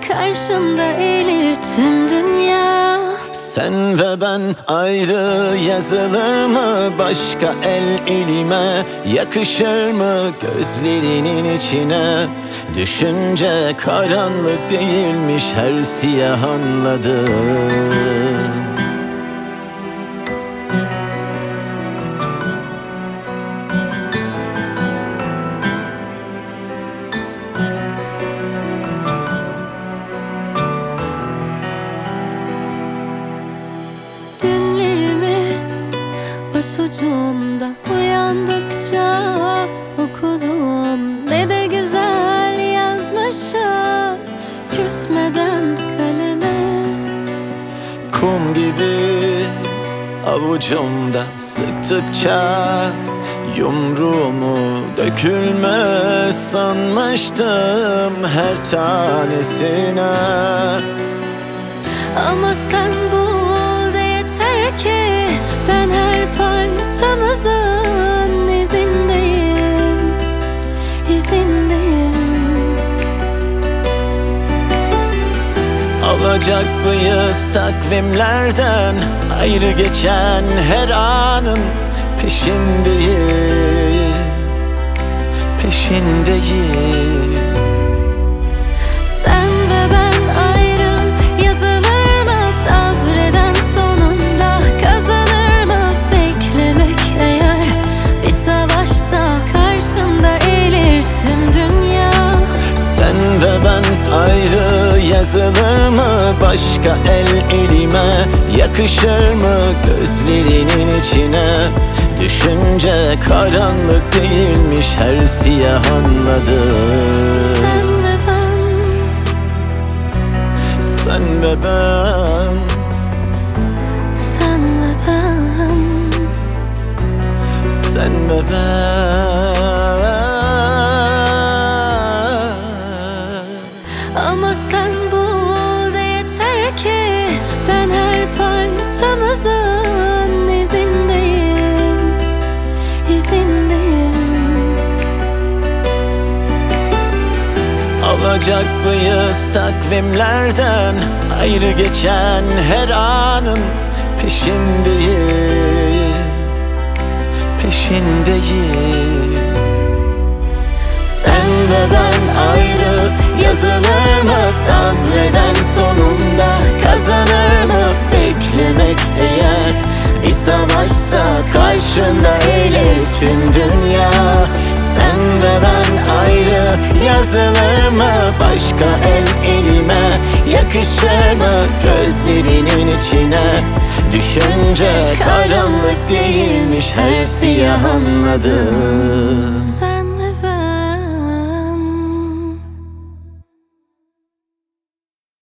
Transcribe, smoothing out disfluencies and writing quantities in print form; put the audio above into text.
karşımda eğilir tüm dünya. Sen ve ben ayrı yazılır mı? Başka el elime yakışır mı? Gözlerinin içine düşünce karanlık değilmiş, her siyah anladım. Dünlerimiz başucumda, uyandıkça okudum. Ne de güzel yazmışız küsmeden kaleme. Kum gibi avucumda sıktıkça yumruğumu dökülmez sanmıştım her tanesine. Ama sen bul de yeter ki ben her parçamızın izindeyim, izindeyim. Alacak mıyız takvimlerden ayrı geçen her anın peşindeyim, peşindeyim. Sen ve ben ayrı yazılır mı? Sabreden sonunda kazanır mı? Beklemek eğer bir savaşsa karşımda eğilir tüm dünya. Sen ve ben ayrı yazılır mı? Başka el elime yakışır mı? Gözlerinin içine düşünce karanlık değilmiş, her siyah anladım. Sen ve ben, sen ve ben, sen ve ben, sen ve ben. ama sen bul de yeter ki ben her parçamızın izindeyim, izindeyim. Alacak mıyız takvimlerden ayrı geçen her anın peşindeyim, peşindeyim. Sen ve ben ayrı yazılır mı? Sabreden sonunda kazanır mı? Beklemek eğer bir savaşsa karşında eğilir tüm dünya. Sen ve ben ayrı yazılır mı? Başka el elime yakışır mı? Gözlerinin içine düşünce karanlık değilmiş, her siyah anladım.